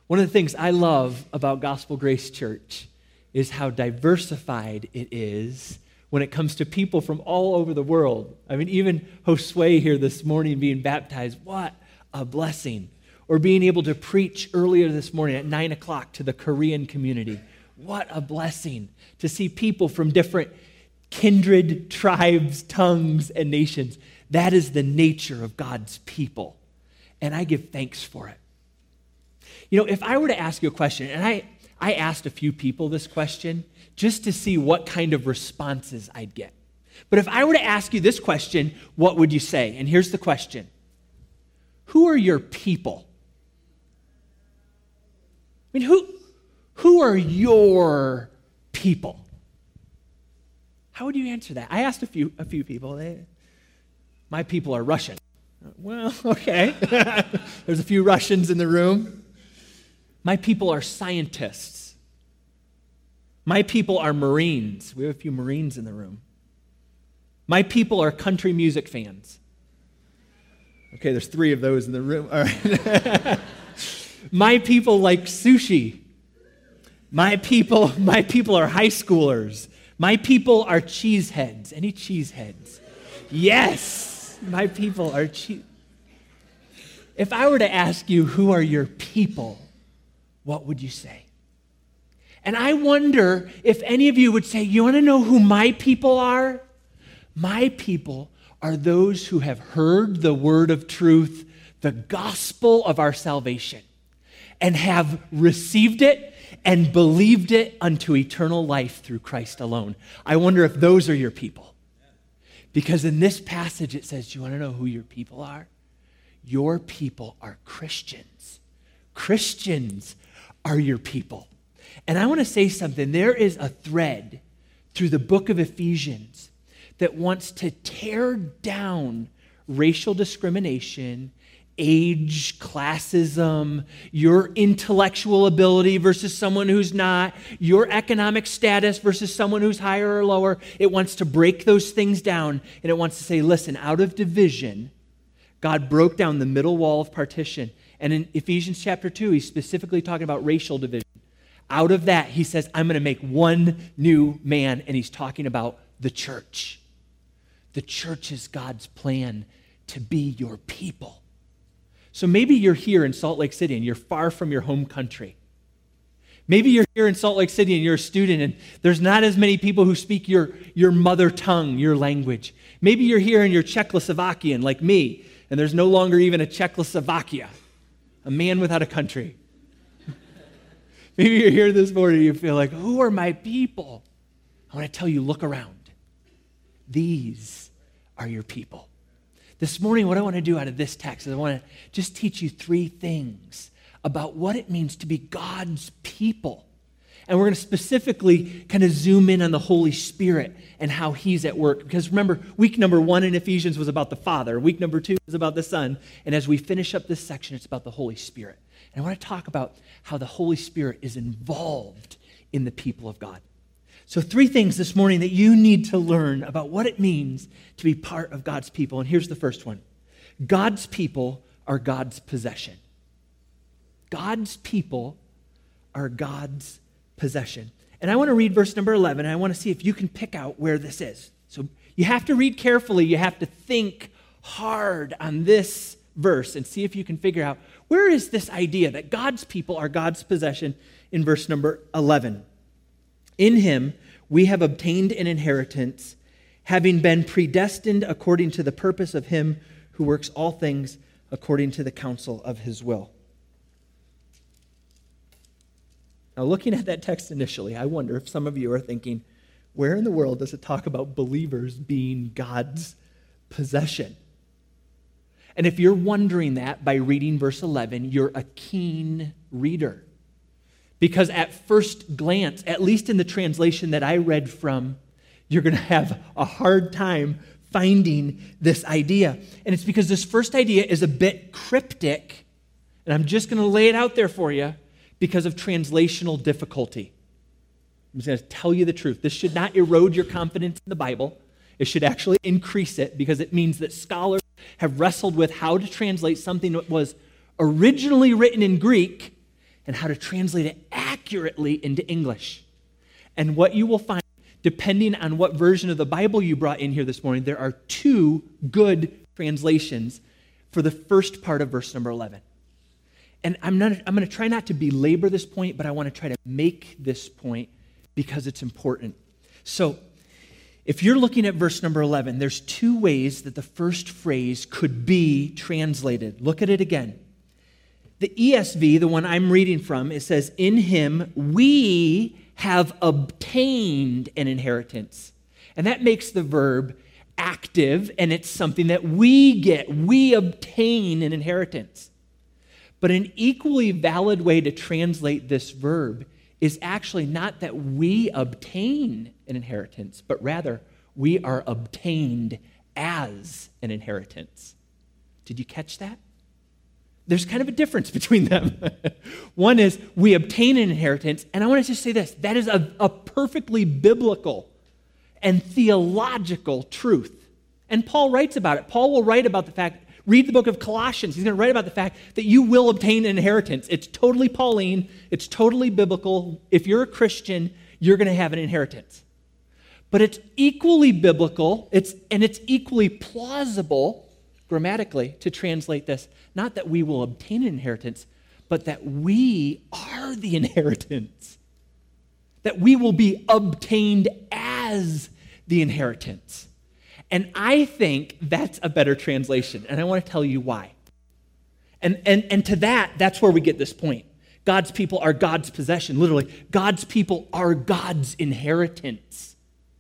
One of the things I love about Gospel Grace Church is how diversified it is when it comes to people from all over the world. I mean, even Josue here this morning being baptized, what a blessing. Or being able to preach earlier this morning at 9 o'clock to the Korean community. What a blessing to see people from different kindred tribes, tongues, and nations. That is the nature of God's people. And I give thanks for it. You know, if I were to ask you a question, and I asked a few people this question just to see what kind of responses I'd get. But if I were to ask you this question, what would you say? And here's the question. Who are your people? I mean, who are your people? How would you answer that? I asked a few people. My people are Russian. Well, okay. There's a few Russians in the room. My people are scientists. My people are Marines. We have a few Marines in the room. My people are country music fans. Okay, there's 3 of those in the room. All right. My people like sushi. My people are high schoolers. My people are cheeseheads. Any cheeseheads? Yes, my people are cheese. If I were to ask you, who are your people, what would you say? And I wonder if any of you would say, you want to know who my people are? My people are those who have heard the word of truth, the gospel of our salvation, and have received it and believed it unto eternal life through Christ alone. I wonder if those are your people. Because in this passage it says, do you want to know who your people are? Your people are Christians. Christians are your people. And I want to say something. There is a thread through the book of Ephesians that wants to tear down racial discrimination, age, classism, your intellectual ability versus someone who's not, your economic status versus someone who's higher or lower. It wants to break those things down, and it wants to say, listen, out of division, God broke down the middle wall of partition. And in Ephesians chapter 2, he's specifically talking about racial division. Out of that, he says, I'm going to make one new man, and he's talking about the church. The church is God's plan to be your people. So maybe you're here in Salt Lake City and you're far from your home country. Maybe you're here in Salt Lake City and you're a student and there's not as many people who speak your mother tongue, your language. Maybe you're here and you're Czechoslovakian like me, and there's no longer even a Czechoslovakia, a man without a country. Maybe you're here this morning and you feel like, who are my people? I want to tell you, look around. These are your people. This morning, what I want to do out of this text is I want to just teach you 3 things about what it means to be God's people. And we're going to specifically kind of zoom in on the Holy Spirit and how he's at work. Because remember, week number 1 in Ephesians was about the Father. Week number 2 was about the Son. And as we finish up this section, it's about the Holy Spirit. And I want to talk about how the Holy Spirit is involved in the people of God. So 3 things this morning that you need to learn about what it means to be part of God's people. And here's the first one. God's people are God's possession. God's people are God's possession. And I want to read verse number 11, and I want to see if you can pick out where this is. So you have to read carefully. You have to think hard on this verse and see if you can figure out where is this idea that God's people are God's possession in verse number 11. In him, we have obtained an inheritance, having been predestined according to the purpose of him who works all things according to the counsel of his will. Now, looking at that text initially, I wonder if some of you are thinking, where in the world does it talk about believers being God's possession? And if you're wondering that by reading verse 11, you're a keen reader. Because at first glance, at least in the translation that I read from, you're going to have a hard time finding this idea. And it's because this first idea is a bit cryptic, and I'm just going to lay it out there for you because of translational difficulty. I'm just going to tell you the truth. This should not erode your confidence in the Bible. It should actually increase it, because it means that scholars have wrestled with how to translate something that was originally written in Greek and how to translate it accurately into English. And what you will find, depending on what version of the Bible you brought in here this morning, there are two good translations for the first part of verse number 11. And I'm going to try not to belabor this point, but I want to try to make this point because it's important. So, if you're looking at verse number 11, there's two ways that the first phrase could be translated. Look at it again. The ESV, the one I'm reading from, it says, "In him we have obtained an inheritance." And that makes the verb active, and it's something that we get. We obtain an inheritance. But an equally valid way to translate this verb is actually not that we obtain an inheritance, but rather we are obtained as an inheritance. Did you catch that? There's kind of a difference between them. One is we obtain an inheritance, and I want to just say this, that is a perfectly biblical and theological truth. And Paul writes about it. Paul will write about the fact, read the book of Colossians, he's going to write about the fact that you will obtain an inheritance. It's totally Pauline, it's totally biblical. If you're a Christian, you're going to have an inheritance. But it's equally biblical, it's equally plausible grammatically to translate this, not that we will obtain an inheritance, but that we are the inheritance. That we will be obtained as the inheritance. And I think that's a better translation, and I want to tell you why. And to that's where we get this point. God's people are God's possession. Literally, God's people are God's inheritance.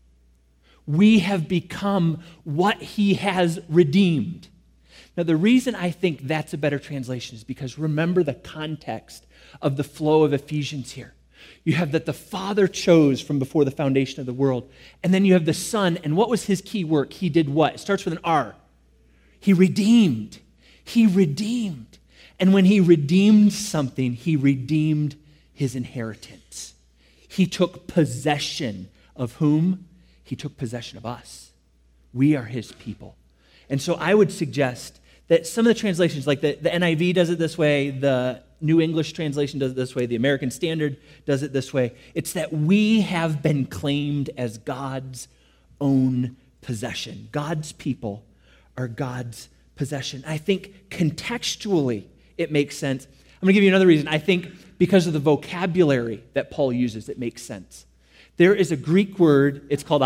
We have become what he has redeemed. Now, the reason I think that's a better translation is because remember the context of the flow of Ephesians here. You have that the Father chose from before the foundation of the world. And then you have the Son, and what was his key work? He did what? It starts with an R. He redeemed. He redeemed. And when he redeemed something, he redeemed his inheritance. He took possession of whom? He took possession of us. We are his people. And so I would suggest that some of the translations, like the NIV does it this way, the New English Translation does it this way, the American Standard does it this way. It's that we have been claimed as God's own possession. God's people are God's possession. I think contextually it makes sense. I'm going to give you another reason. I think because of the vocabulary that Paul uses, it makes sense. There is a Greek word, it's called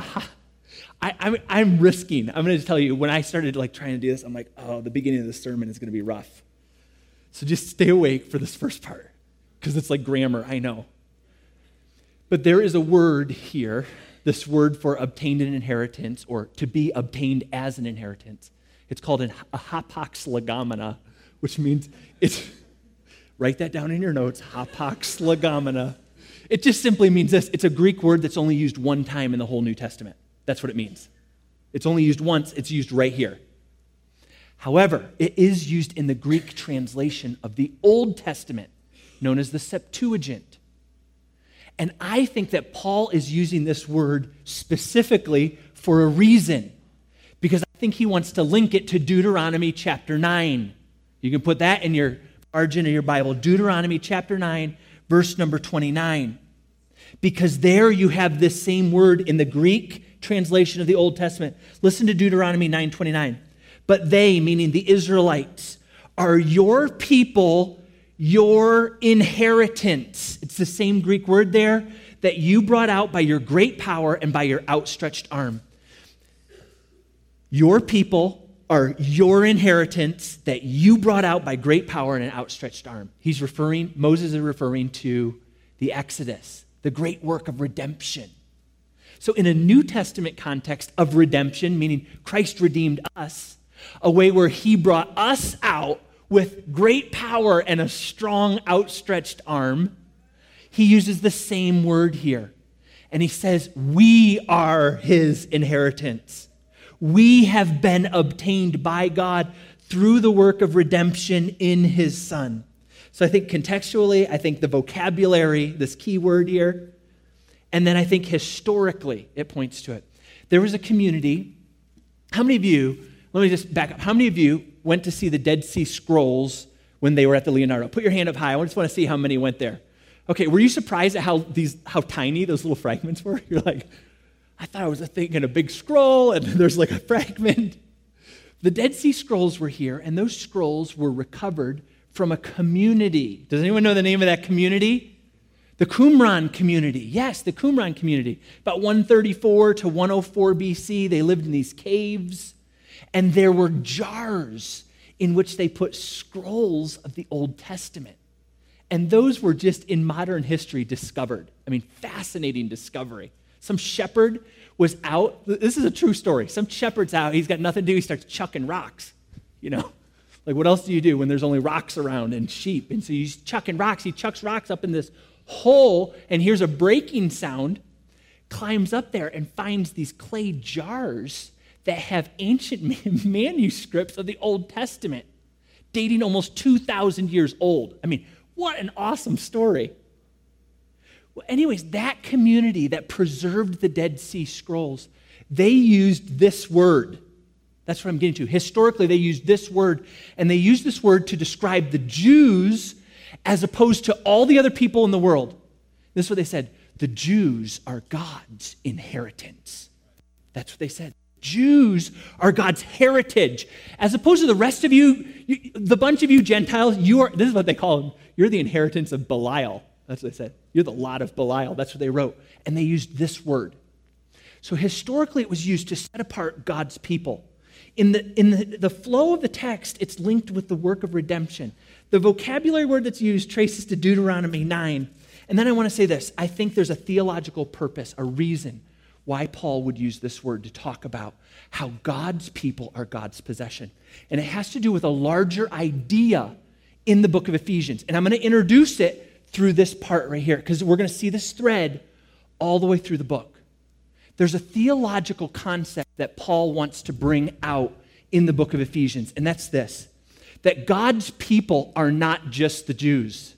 I'm risking. I'm going to tell you, when I started trying to do this, I'm like, oh, the beginning of the sermon is going to be rough. So just stay awake for this first part, because it's like grammar, I know. But there is a word here, this word for obtained an inheritance, or to be obtained as an inheritance. It's called a hapax legomena, which means write that down in your notes, hapax legomena. It just simply means this. It's a Greek word that's only used one time in the whole New Testament. That's what it means. It's only used once. It's used right here. However, it is used in the Greek translation of the Old Testament, known as the Septuagint. And I think that Paul is using this word specifically for a reason, because I think he wants to link it to Deuteronomy chapter 9. You can put that in your margin of your Bible, Deuteronomy chapter 9, verse number 29. Because there you have this same word in the Greek translation of the Old Testament. Listen to Deuteronomy 9:29. But they, meaning the Israelites, are your people, your inheritance. It's the same Greek word there that you brought out by your great power and by your outstretched arm. Your people are your inheritance that you brought out by great power and an outstretched arm. Moses is referring to the Exodus, the great work of redemption. So in a New Testament context of redemption, meaning Christ redeemed us, a way where he brought us out with great power and a strong outstretched arm, he uses the same word here. And he says, we are his inheritance. We have been obtained by God through the work of redemption in his Son. So I think contextually, I think the vocabulary, this key word here, and then I think historically it points to it. There was a community. How many of you, let me just back up. How many of you went to see the Dead Sea Scrolls when they were at the Leonardo? Put your hand up high. I just want to see how many went there. Okay, were you surprised at how tiny those little fragments were? You're like, I thought I was thinking a big scroll, and there's like a fragment. The Dead Sea Scrolls were here, and those scrolls were recovered from a community. Does anyone know the name of that community? The Qumran community. Yes, the Qumran community. About 134 to 104 BC, they lived in these caves, and there were jars in which they put scrolls of the Old Testament. And those were just in modern history discovered. I mean, fascinating discovery. Some shepherd was out. This is a true story. Some shepherd's out. He's got nothing to do. He starts chucking rocks. Like what else do you do when there's only rocks around and sheep? And so he's chucking rocks. He chucks rocks up in this hole and hears a breaking sound, climbs up there and finds these clay jars that have ancient manuscripts of the Old Testament, dating almost 2,000 years old. I mean, what an awesome story. Well, anyways, that community that preserved the Dead Sea Scrolls, they used this word. That's what I'm getting to. Historically, they used this word, and they used this word to describe the Jews as opposed to all the other people in the world. This is what they said. The Jews are God's inheritance. That's what they said. Jews are God's heritage. As opposed to the rest of you, the bunch of you Gentiles, this is what they call them. You're the inheritance of Belial. That's what they said. You're the lot of Belial. That's what they wrote. And they used this word. So historically, it was used to set apart God's people. In the flow of the text, it's linked with the work of redemption. The vocabulary word that's used traces to Deuteronomy 9. And then I want to say this. I think there's a theological purpose, a reason why Paul would use this word to talk about how God's people are God's possession. And it has to do with a larger idea in the book of Ephesians. And I'm going to introduce it through this part right here, because we're going to see this thread all the way through the book. There's a theological concept that Paul wants to bring out in the book of Ephesians, and that's this, that God's people are not just the Jews.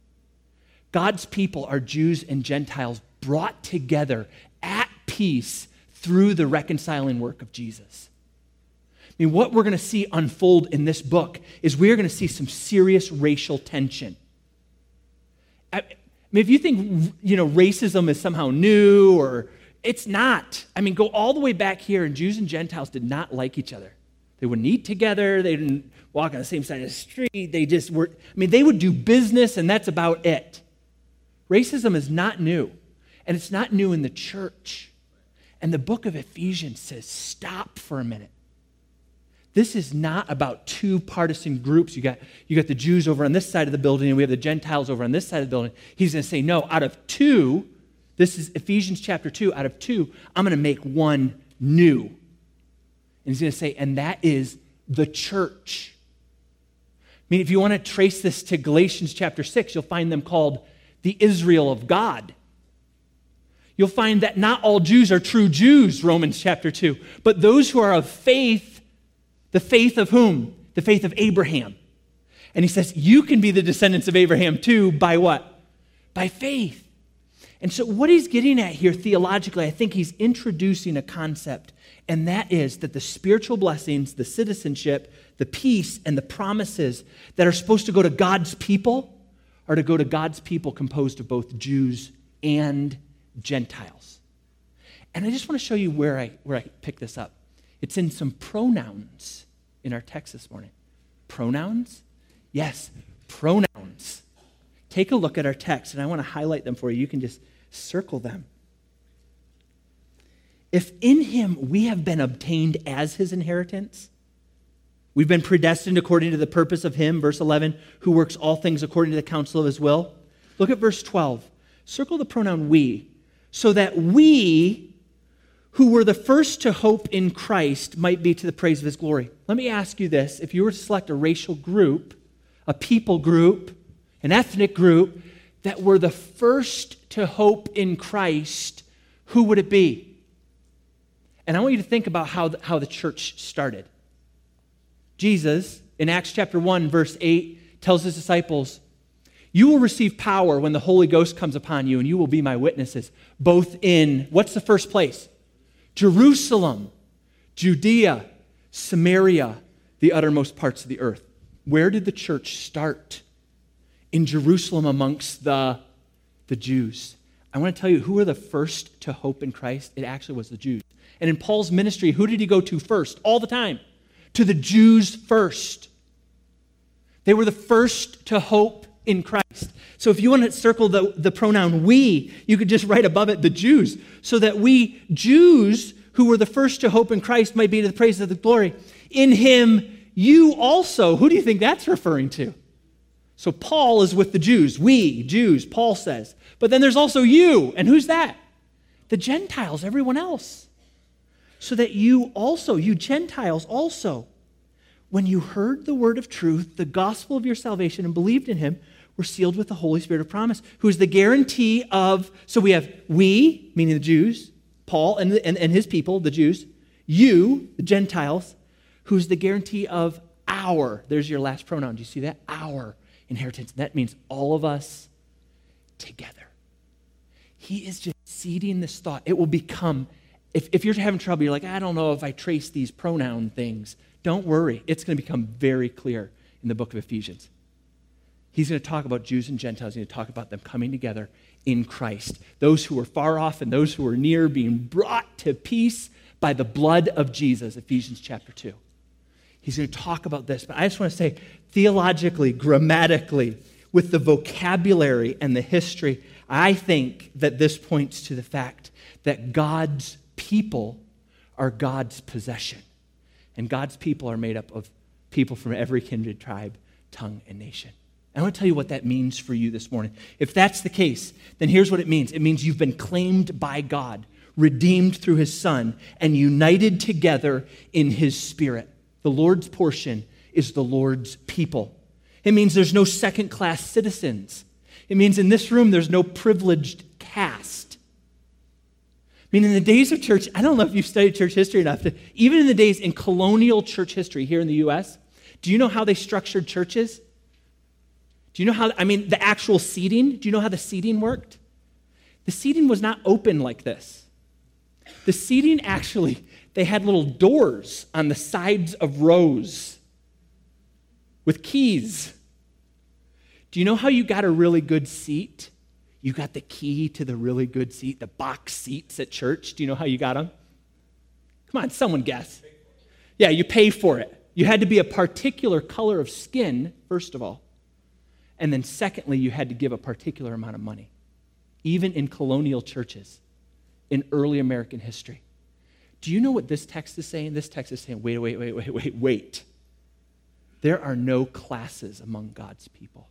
God's people are Jews and Gentiles brought together at peace through the reconciling work of Jesus. I mean, what we're going to see unfold in this book is we're going to see some serious racial tension. I mean, if you think, racism is somehow new, or it's not. I mean, go all the way back here, and Jews and Gentiles did not like each other. They wouldn't eat together. They didn't walk on the same side of the street. They just were, they would do business, and that's about it. Racism is not new, and it's not new in the church. And the book of Ephesians says, stop for a minute. This is not about two partisan groups. You got the Jews over on this side of the building, and we have the Gentiles over on this side of the building. He's going to say, no, out of two, this is Ephesians chapter 2, out of two, I'm going to make one new. And he's going to say, and that is the church. I mean, if you want to trace this to Galatians chapter 6, you'll find them called the Israel of God. You'll find that not all Jews are true Jews, Romans chapter 2, but those who are of faith, the faith of whom? The faith of Abraham. And he says, you can be the descendants of Abraham too, by what? By faith. And so what he's getting at here theologically, I think he's introducing a concept, and that is that the spiritual blessings, the citizenship, the peace, and the promises that are supposed to go to God's people are to go to God's people composed of both Jews and Gentiles. And I just want to show you where I pick this up. It's in some pronouns in our text this morning. Pronouns? Yes, pronouns. Take a look at our text, and I want to highlight them for you. You can just circle them. If in him we have been obtained as his inheritance, we've been predestined according to the purpose of him, verse 11, who works all things according to the counsel of his will. Look at verse 12. Circle the pronoun we, so that we, who were the first to hope in Christ, might be to the praise of his glory. Let me ask you this. If you were to select a racial group, a people group, an ethnic group that were the first to hope in Christ, who would it be? And I want you to think about how the church started. Jesus, in Acts chapter 1, verse 8, tells his disciples, you will receive power when the Holy Ghost comes upon you, and you will be my witnesses, both in, what's the first place? Jerusalem, Judea, Samaria, the uttermost parts of the earth. Where did the church start? In Jerusalem amongst the Jews. I want to tell you, who were the first to hope in Christ? It actually was the Jews. And in Paul's ministry, who did he go to first all the time? To the Jews first. They were the first to hope in Christ. So if you want to circle the pronoun we, you could just write above it the Jews, so that we Jews who were the first to hope in Christ might be to the praise of the glory. In him, you also. Who do you think that's referring to? So Paul is with the Jews. We, Jews, Paul says. But then there's also you. And who's that? The Gentiles, everyone else. So that you also, you Gentiles also, when you heard the word of truth, the gospel of your salvation, and believed in him, were sealed with the Holy Spirit of promise, who is the guarantee of, so we have we, meaning the Jews, Paul and his people, the Jews, you, the Gentiles, who's the guarantee of our, there's your last pronoun, do you see that? Our inheritance. That means all of us together. He is just seeding this thought. It will become, if you're having trouble, you're like, I don't know if I trace these pronoun things. Don't worry. It's going to become very clear in the book of Ephesians. He's going to talk about Jews and Gentiles. He's going to talk about them coming together in Christ. Those who were far off and those who were near being brought to peace by the blood of Jesus, Ephesians chapter 2. He's going to talk about this. But I just want to say, theologically, grammatically, with the vocabulary and the history, I think that this points to the fact that God's people are God's possession. And God's people are made up of people from every kindred, tribe, tongue, and nation. I want to tell you what that means for you this morning. If that's the case, then here's what it means. It means you've been claimed by God, redeemed through his Son, and united together in his Spirit. The Lord's portion is the Lord's people. It means there's no second-class citizens. It means in this room there's no privileged caste. I mean, in the days of church, I don't know if you've studied church history enough, even in the days in colonial church history here in the U.S., do you know how they structured churches? Do you know how, the actual seating, do you know how the seating worked? The seating was not open like this. The seating actually, they had little doors on the sides of rows with keys. Do you know how you got a really good seat? You got the key to the really good seat, the box seats at church. Do you know how you got them? Come on, someone guess. Yeah, you pay for it. You had to be a particular color of skin, first of all. And then secondly, you had to give a particular amount of money. Even in colonial churches, in early American history. Do you know what this text is saying? This text is saying, wait. There are no classes among God's people.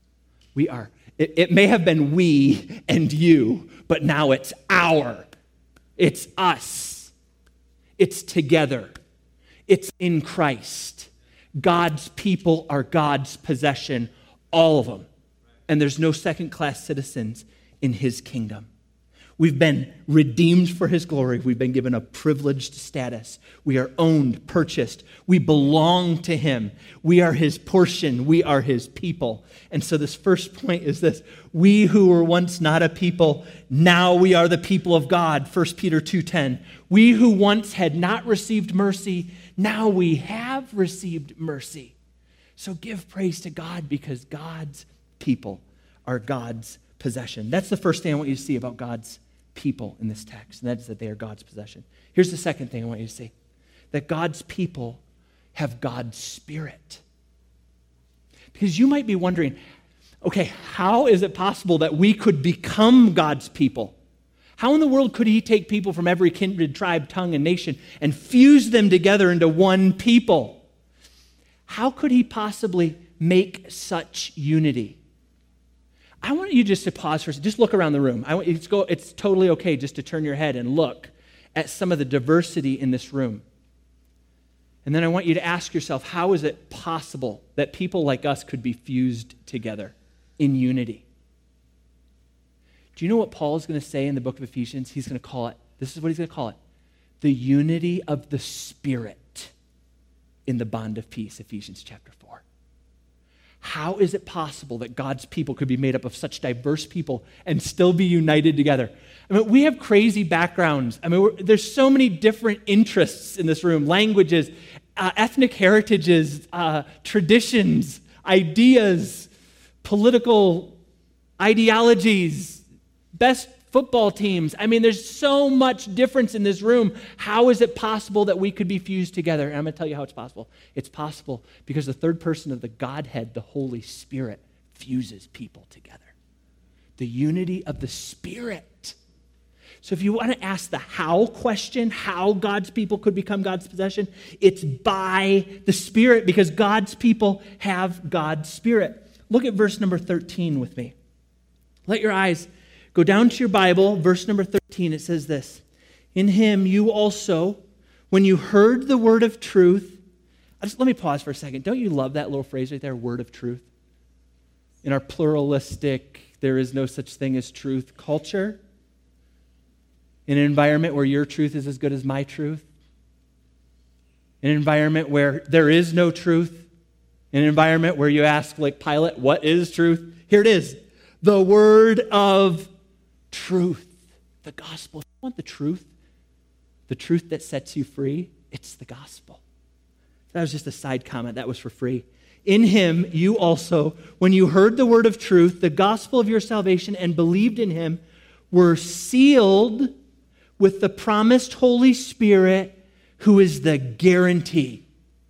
We are. It may have been we and you, but now it's our. It's us. It's together. It's in Christ. God's people are God's possession, all of them. And there's no second-class citizens in his kingdom. We've been redeemed for his glory. We've been given a privileged status. We are owned, purchased. We belong to him. We are his portion. We are his people. And so this first point is this. We who were once not a people, now we are the people of God. 1 Peter 2:10. We who once had not received mercy, now we have received mercy. So give praise to God because God's people are God's possession. That's the first thing I want you to see about God's people in this text, and that is that they are God's possession. Here's the second thing I want you to see, that God's people have God's Spirit. Because you might be wondering, okay, how is it possible that we could become God's people? How in the world could he take people from every kindred, tribe, tongue, and nation and fuse them together into one people? How could he possibly make such unity? I want you just to pause for a second. Just look around the room. It's totally okay just to turn your head and look at some of the diversity in this room. And then I want you to ask yourself, how is it possible that people like us could be fused together in unity? Do you know what Paul is going to say in the book of Ephesians? He's going to call it, this is what he's going to call it, the unity of the Spirit in the bond of peace, Ephesians chapter 4. How is it possible that God's people could be made up of such diverse people and still be united together? We have crazy backgrounds. There's so many different interests in this room, languages, ethnic heritages, traditions, ideas, political ideologies, best football teams. I mean, there's so much difference in this room. How is it possible that we could be fused together? And I'm going to tell you how it's possible. It's possible because the third person of the Godhead, the Holy Spirit, fuses people together. The unity of the Spirit. So if you want to ask the how question, how God's people could become God's possession, it's by the Spirit, because God's people have God's Spirit. Look at verse number 13 with me. Let your eyes go down to your Bible. Verse number 13, it says this: in him you also, when you heard the word of truth. Let me pause for a second. Don't you love that little phrase right there, word of truth? In our pluralistic, there is no such thing as truth culture, in an environment where your truth is as good as my truth, in an environment where there is no truth, in an environment where you ask, like Pilate, what is truth? Here it is, the word of truth, the gospel. If you want the truth that sets you free, it's the gospel. That was just a side comment. That was for free. In him, you also, when you heard the word of truth, the gospel of your salvation, and believed in him, were sealed with the promised Holy Spirit, who is the guarantee.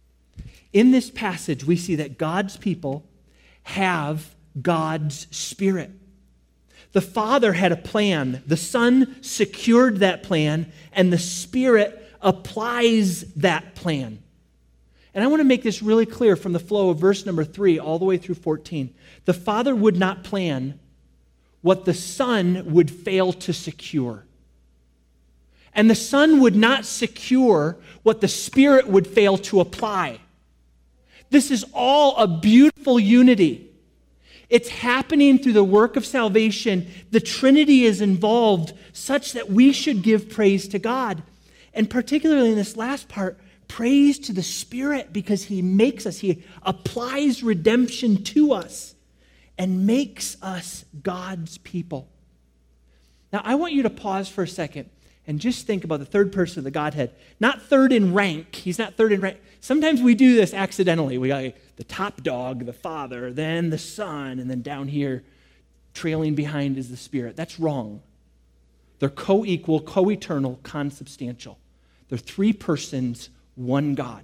In this passage, we see that God's people have God's Spirit. The Father had a plan. The Son secured that plan, and the Spirit applies that plan. And I want to make this really clear from the flow of verse number 3 all the way through 14. The Father would not plan what the Son would fail to secure. And the Son would not secure what the Spirit would fail to apply. This is all a beautiful unity. It's happening through the work of salvation. The Trinity is involved such that we should give praise to God. And particularly in this last part, praise to the Spirit, because he makes us, he applies redemption to us and makes us God's people. Now, I want you to pause for a second and just think about the third person of the Godhead. Not third in rank. He's not third in rank. Sometimes we do this accidentally. We got the top dog, the Father, then the Son, and then down here, trailing behind is the Spirit. That's wrong. They're co-equal, co-eternal, consubstantial. They're three persons, one God.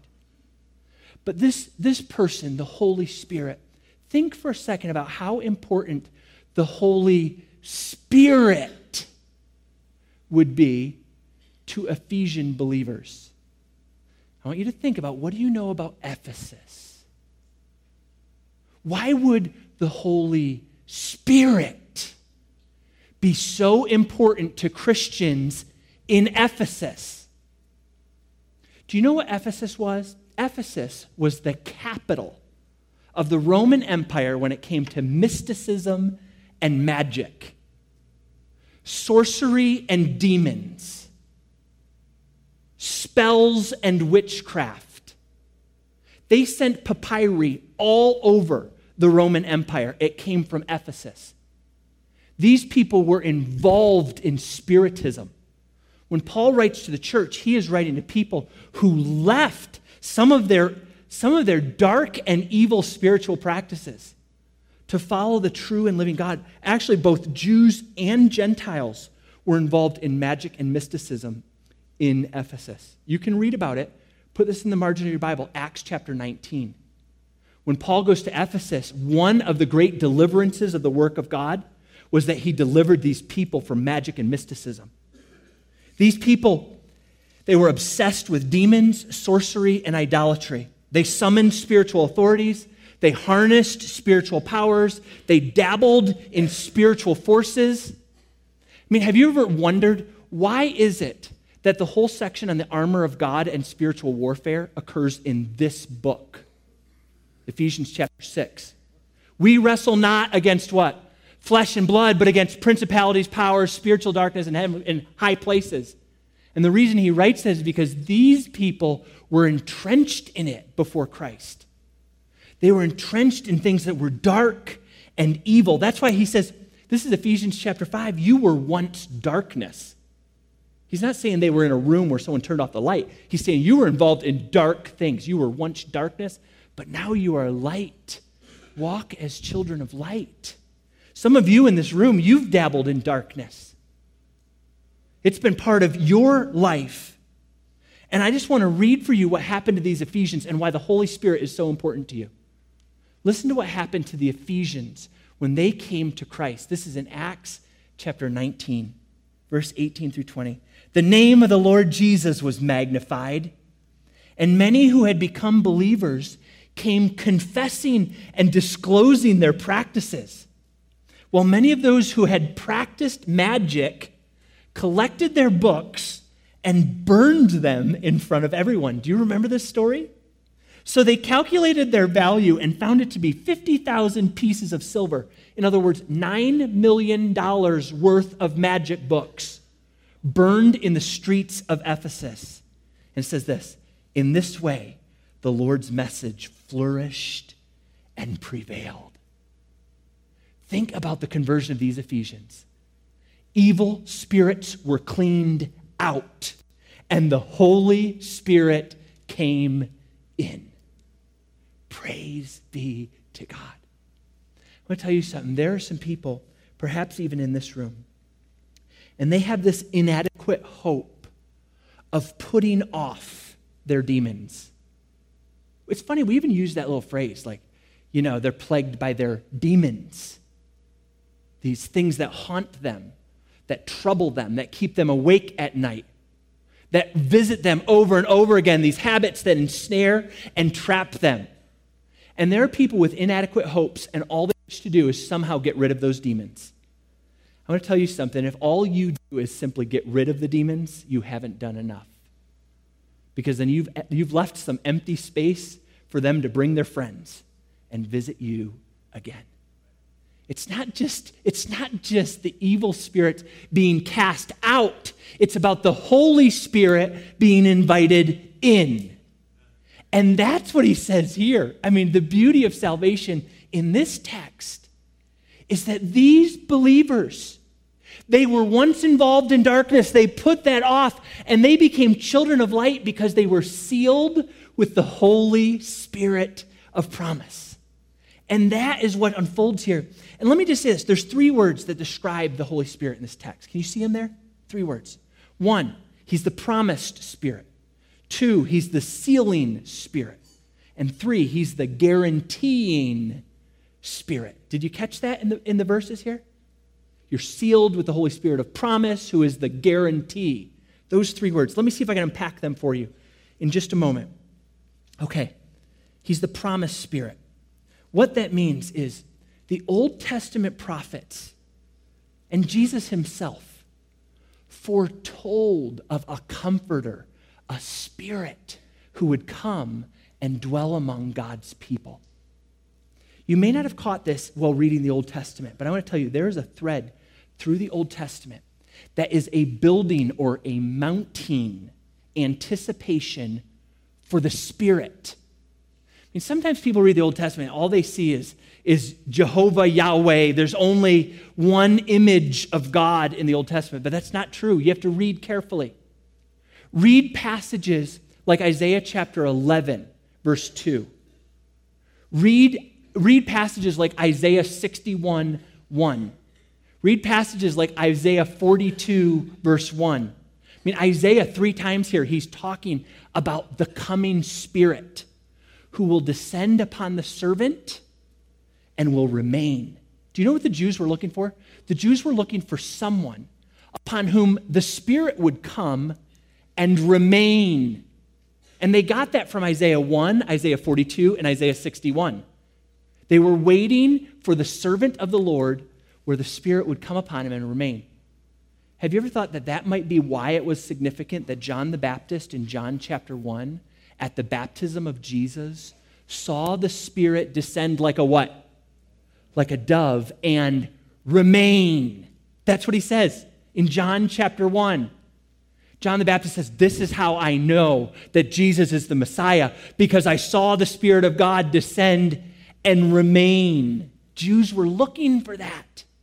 But this person, the Holy Spirit, think for a second about how important the Holy Spirit would be to Ephesian believers. I want you to think about, what do you know about Ephesus? Why would the Holy Spirit be so important to Christians in Ephesus? Do you know what Ephesus was? Ephesus was the capital of the Roman Empire when it came to mysticism and magic, sorcery and demons, spells and witchcraft. They sent papyri all over the Roman Empire. It came from Ephesus. These people were involved in Spiritism. When Paul writes to the church, he is writing to people who left some of their dark and evil spiritual practices to follow the true and living God. Actually, both Jews and Gentiles were involved in magic and mysticism in Ephesus. You can read about it. Put this in the margin of your Bible, Acts chapter 19. When Paul goes to Ephesus, one of the great deliverances of the work of God was that he delivered these people from magic and mysticism. These people, they were obsessed with demons, sorcery, and idolatry. They summoned spiritual authorities. They harnessed spiritual powers. They dabbled in spiritual forces. I mean, have you ever wondered, why is it that the whole section on the armor of God and spiritual warfare occurs in this book? Ephesians chapter 6. We wrestle not against what? Flesh and blood, but against principalities, powers, spiritual darkness in high places. And the reason he writes this is because these people were entrenched in it before Christ. They were entrenched in things that were dark and evil. That's why he says, this is Ephesians chapter 5, you were once darkness. He's not saying they were in a room where someone turned off the light. He's saying you were involved in dark things. You were once darkness, but now you are light. Walk as children of light. Some of you in this room, you've dabbled in darkness. It's been part of your life. And I just want to read for you what happened to these Ephesians and why the Holy Spirit is so important to you. Listen to what happened to the Ephesians when they came to Christ. This is in Acts chapter 19, verse 18 through 20. The name of the Lord Jesus was magnified, and many who had become believers came confessing and disclosing their practices. While many of those who had practiced magic collected their books and burned them in front of everyone. Do you remember this story? So they calculated their value and found it to be 50,000 pieces of silver. In other words, $9 million worth of magic books burned in the streets of Ephesus. And it says this, in this way, the Lord's message flourished and prevailed. Think about the conversion of these Ephesians. Evil spirits were cleaned out, and the Holy Spirit came in. Praise be to God. I want to tell you something. There are some people, perhaps even in this room, and they have this inadequate hope of putting off their demons. It's funny, we even use that little phrase, like, they're plagued by their demons. These things that haunt them, that trouble them, that keep them awake at night, that visit them over and over again, these habits that ensnare and trap them. And there are people with inadequate hopes, and all they wish to do is somehow get rid of those demons. I want to tell you something. If all you do is simply get rid of the demons, you haven't done enough. Because then you've left some empty space for them to bring their friends and visit you again. It's not just the evil spirits being cast out. It's about the Holy Spirit being invited in. And that's what he says here. I mean, the beauty of salvation in this text is that these believers, they were once involved in darkness. They put that off, and they became children of light because they were sealed with the Holy Spirit of promise. And that is what unfolds here. And let me just say this. There's 3 words that describe the Holy Spirit in this text. Can you see them there? 3 words. 1, he's the promised Spirit. 2, he's the sealing Spirit. And 3, he's the guaranteeing Spirit. Did you catch that in the verses here? You're sealed with the Holy Spirit of promise, who is the guarantee. Those 3 words. Let me see if I can unpack them for you in just a moment. Okay, he's the promised Spirit. What that means is the Old Testament prophets and Jesus himself foretold of a comforter, a Spirit who would come and dwell among God's people. You may not have caught this while reading the Old Testament, but I want to tell you there is a thread through the Old Testament that is a building or a mounting anticipation for the Spirit. I mean, sometimes people read the Old Testament, all they see is Jehovah Yahweh. There's only one image of God in the Old Testament, but that's not true. You have to read carefully. Read passages like Isaiah chapter 11, verse 2. Read passages like Isaiah 61, 1. Read passages like Isaiah 42, verse 1. I mean, Isaiah 3 times here, he's talking about the coming Spirit who will descend upon the servant and will remain. Do you know what the Jews were looking for? The Jews were looking for someone upon whom the Spirit would come and remain. And they got that from Isaiah 1, Isaiah 42, and Isaiah 61. They were waiting for the servant of the Lord where the Spirit would come upon him and remain. Have you ever thought that might be why it was significant that John the Baptist in John chapter 1 at the baptism of Jesus saw the Spirit descend like a what? Like a dove and remain. That's what he says in John chapter 1. John the Baptist says, this is how I know that Jesus is the Messiah, because I saw the Spirit of God descend and remain. Jews were looking for that.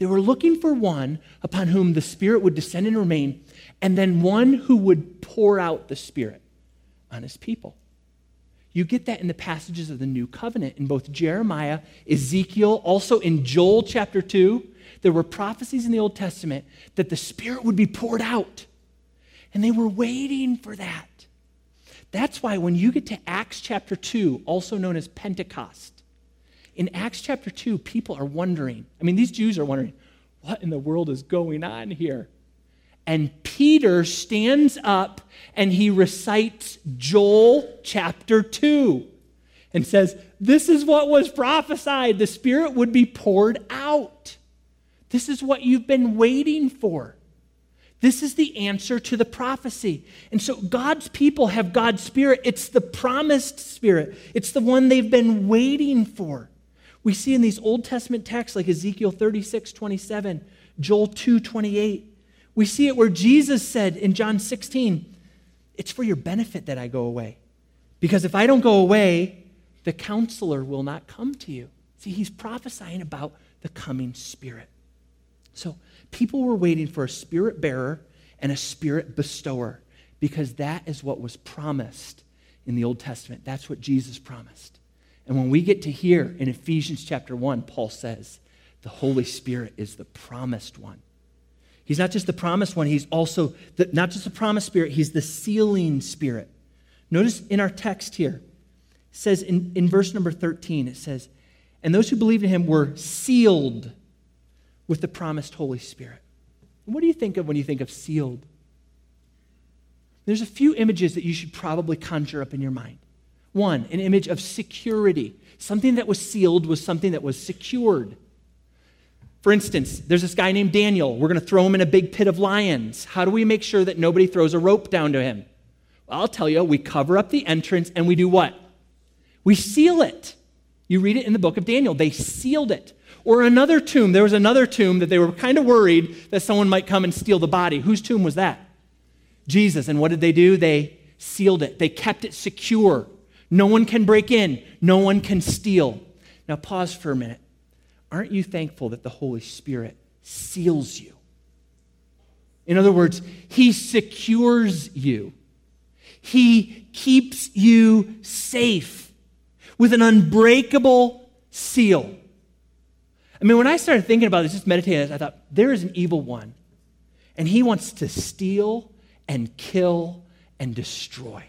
They were looking for one upon whom the Spirit would descend and remain, and then one who would pour out the Spirit on his people. You get that in the passages of the New Covenant in both Jeremiah, Ezekiel, also in Joel chapter 2. There were prophecies in the Old Testament that the Spirit would be poured out. And they were waiting for that. That's why when you get to Acts chapter 2, also known as Pentecost, in Acts chapter 2, people are wondering, these Jews are wondering, what in the world is going on here? And Peter stands up and he recites Joel chapter 2 and says, this is what was prophesied. The Spirit would be poured out. This is what you've been waiting for. This is the answer to the prophecy. And so God's people have God's Spirit. It's the promised Spirit. It's the one they've been waiting for. We see in these Old Testament texts like Ezekiel 36:27, Joel 2:28. We see it where Jesus said in John 16, it's for your benefit that I go away. Because if I don't go away, the counselor will not come to you. See, he's prophesying about the coming Spirit. So people were waiting for a Spirit bearer and a Spirit bestower because that is what was promised in the Old Testament. That's what Jesus promised. And when we get to here in Ephesians chapter 1, Paul says, the Holy Spirit is the promised one. He's not just the promised one, he's also not just the promised Spirit, he's the sealing Spirit. Notice in our text here, it says in verse number 13, it says, and those who believed in him were sealed with the promised Holy Spirit. And what do you think of when you think of sealed? There's a few images that you should probably conjure up in your mind. One, an image of security. Something that was sealed was something that was secured. For instance, there's this guy named Daniel. We're going to throw him in a big pit of lions. How do we make sure that nobody throws a rope down to him? Well, I'll tell you, we cover up the entrance and we do what? We seal it. You read it in the book of Daniel. They sealed it. Or another tomb. There was another tomb that they were kind of worried that someone might come and steal the body. Whose tomb was that? Jesus. And what did they do? They sealed it. They kept it secure. No one can break in. No one can steal. Now pause for a minute. Aren't you thankful that the Holy Spirit seals you? In other words, he secures you. He keeps you safe with an unbreakable seal. When I started thinking about this, just meditating on this, I thought, there is an evil one, and he wants to steal and kill and destroy.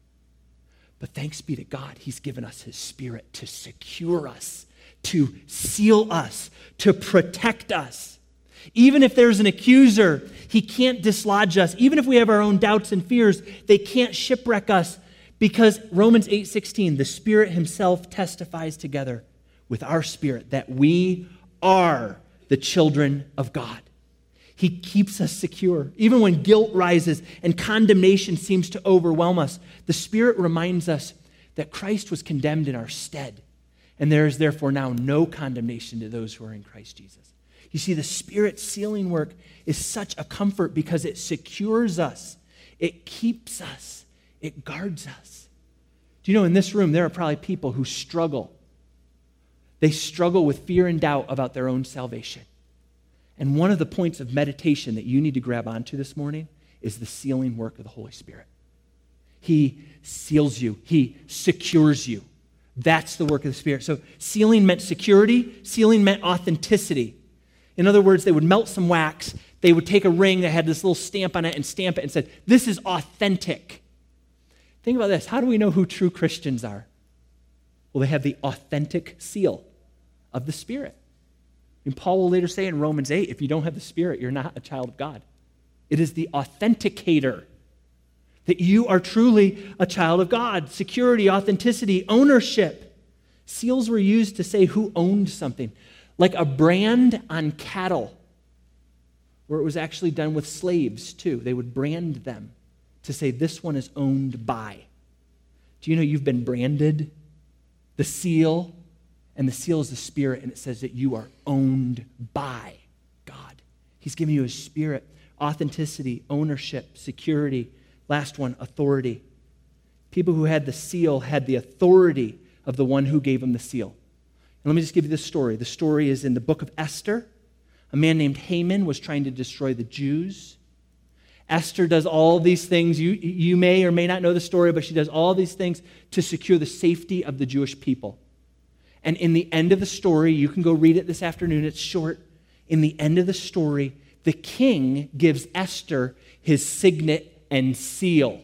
But thanks be to God, he's given us his Spirit to secure us, to seal us, to protect us. Even if there's an accuser, he can't dislodge us. Even if we have our own doubts and fears, they can't shipwreck us because Romans 8:16, the Spirit himself testifies together with our spirit that we are the children of God. He keeps us secure. Even when guilt rises and condemnation seems to overwhelm us, the Spirit reminds us that Christ was condemned in our stead, and there is therefore now no condemnation to those who are in Christ Jesus. You see, the Spirit sealing work is such a comfort because it secures us, it keeps us, it guards us. Do you know in this room there are probably people who struggle. They struggle with fear and doubt about their own salvation. And one of the points of meditation that you need to grab onto this morning is the sealing work of the Holy Spirit. He seals you. He secures you. That's the work of the Spirit. So sealing meant security. Sealing meant authenticity. In other words, they would melt some wax. They would take a ring that had this little stamp on it and stamp it and said, this is authentic. Think about this. How do we know who true Christians are? Well, they have the authentic seal of the Spirit. And Paul will later say in Romans 8, if you don't have the Spirit, you're not a child of God. It is the authenticator that you are truly a child of God. Security, authenticity, ownership. Seals were used to say who owned something, like a brand on cattle, where it was actually done with slaves too. They would brand them to say this one is owned by. Do you know you've been branded? The seal, and the seal is the Spirit, and it says that you are owned by God. He's given you his Spirit, authenticity, ownership, security. Last one, authority. People who had the seal had the authority of the one who gave them the seal. And let me just give you this story. The story is in the book of Esther. A man named Haman was trying to destroy the Jews. Esther does all these things. You may or may not know the story, but she does all these things to secure the safety of the Jewish people. And in the end of the story, you can go read it this afternoon, it's short. In the end of the story, the king gives Esther his signet and seal.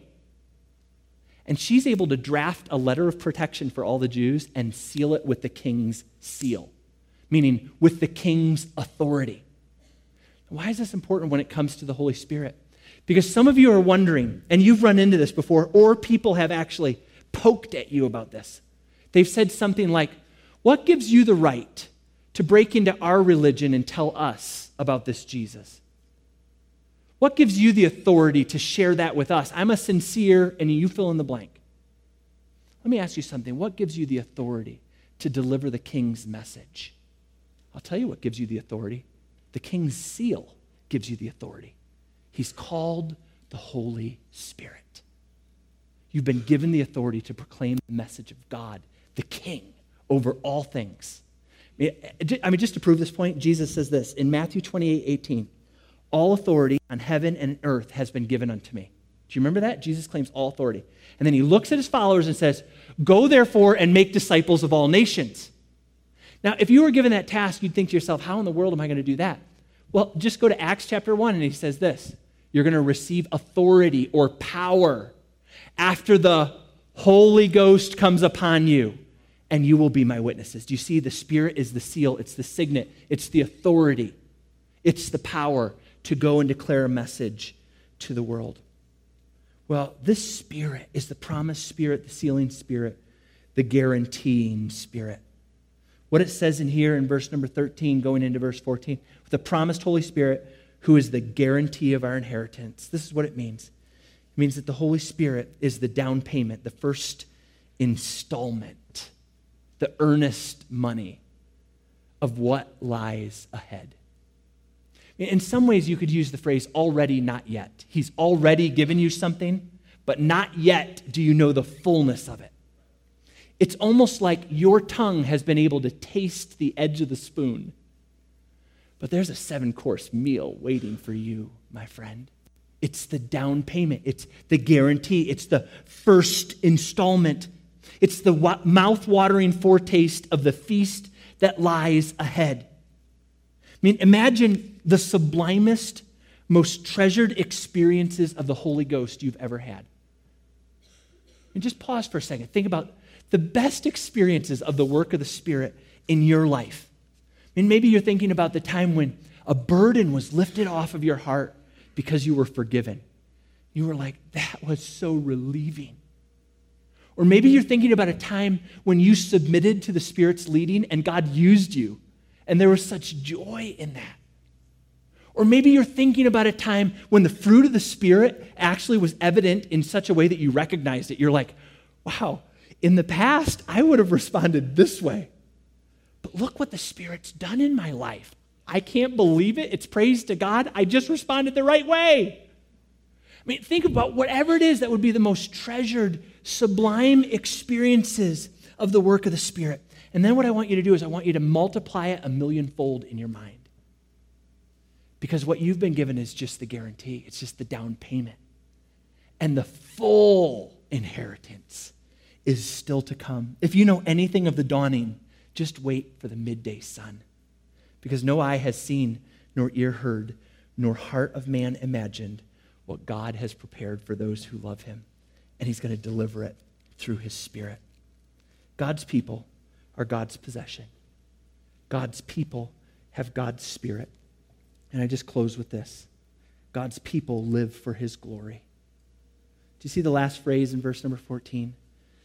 And she's able to draft a letter of protection for all the Jews and seal it with the king's seal, meaning with the king's authority. Why is this important when it comes to the Holy Spirit? Because some of you are wondering, and you've run into this before, or people have actually poked at you about this. They've said something like, what gives you the right to break into our religion and tell us about this Jesus? What gives you the authority to share that with us? I'm a sincere, and you fill in the blank. Let me ask you something. What gives you the authority to deliver the king's message? I'll tell you what gives you the authority. The king's seal gives you the authority. He's called the Holy Spirit. You've been given the authority to proclaim the message of God, the King, over all things. I mean, just to prove this point, Jesus says this in Matthew 28:18. All authority on heaven and earth has been given unto me. Do you remember that? Jesus claims all authority. And then he looks at his followers and says, go therefore and make disciples of all nations. Now, if you were given that task, you'd think to yourself, how in the world am I going to do that? Well, just go to Acts chapter 1, and he says this. You're going to receive authority or power after the Holy Ghost comes upon you, and you will be my witnesses. Do you see? The Spirit is the seal. It's the signet. It's the authority. It's the power to go and declare a message to the world. Well, this Spirit is the promised Spirit, the sealing Spirit, the guaranteeing Spirit. What it says in here in verse number 13, going into verse 14, the promised Holy Spirit, who is the guarantee of our inheritance. This is what it means. It means that the Holy Spirit is the down payment, the first installment, the earnest money of what lies ahead. In some ways, you could use the phrase already, not yet. He's already given you something, but not yet do you know the fullness of it. It's almost like your tongue has been able to taste the edge of the spoon, but there's a 7-course meal waiting for you, my friend. It's the down payment. It's the guarantee. It's the first installment. It's the mouth-watering foretaste of the feast that lies ahead. I mean, imagine the sublimest, most treasured experiences of the Holy Ghost you've ever had. And just pause for a second. Think about the best experiences of the work of the Spirit in your life. I mean, maybe you're thinking about the time when a burden was lifted off of your heart because you were forgiven. You were like, that was so relieving. Or maybe you're thinking about a time when you submitted to the Spirit's leading and God used you, and there was such joy in that. Or maybe you're thinking about a time when the fruit of the Spirit actually was evident in such a way that you recognized it. You're like, wow, in the past, I would have responded this way. But look what the Spirit's done in my life. I can't believe it. It's praise to God. I just responded the right way. I mean, think about whatever it is that would be the most treasured, sublime experiences of the work of the Spirit. And then what I want you to do is I want you to multiply it 1,000,000-fold in your mind. Because what you've been given is just the guarantee. It's just the down payment. And the full inheritance is still to come. If you know anything of the dawning, just wait for the midday sun. Because no eye has seen, nor ear heard, nor heart of man imagined what God has prepared for those who love him. And he's going to deliver it through his Spirit. God's people are God's possession. God's people have God's Spirit. And I just close with this. God's people live for his glory. Do you see the last phrase in verse number 14?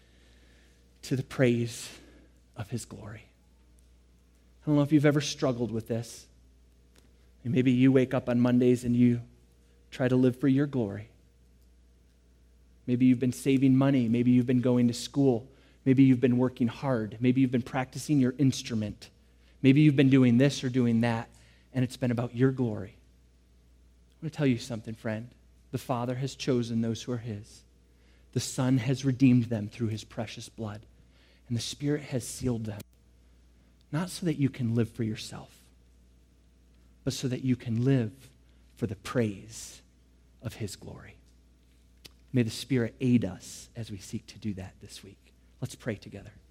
To the praise of his glory. I don't know if you've ever struggled with this. And maybe you wake up on Mondays and you try to live for your glory. Maybe you've been saving money. Maybe you've been going to school. Maybe you've been working hard. Maybe you've been practicing your instrument. Maybe you've been doing this or doing that, and it's been about your glory. I'm going to tell you something, friend. The Father has chosen those who are his. The Son has redeemed them through his precious blood. And the Spirit has sealed them. Not so that you can live for yourself, but so that you can live for the praise of his glory. May the Spirit aid us as we seek to do that this week. Let's pray together.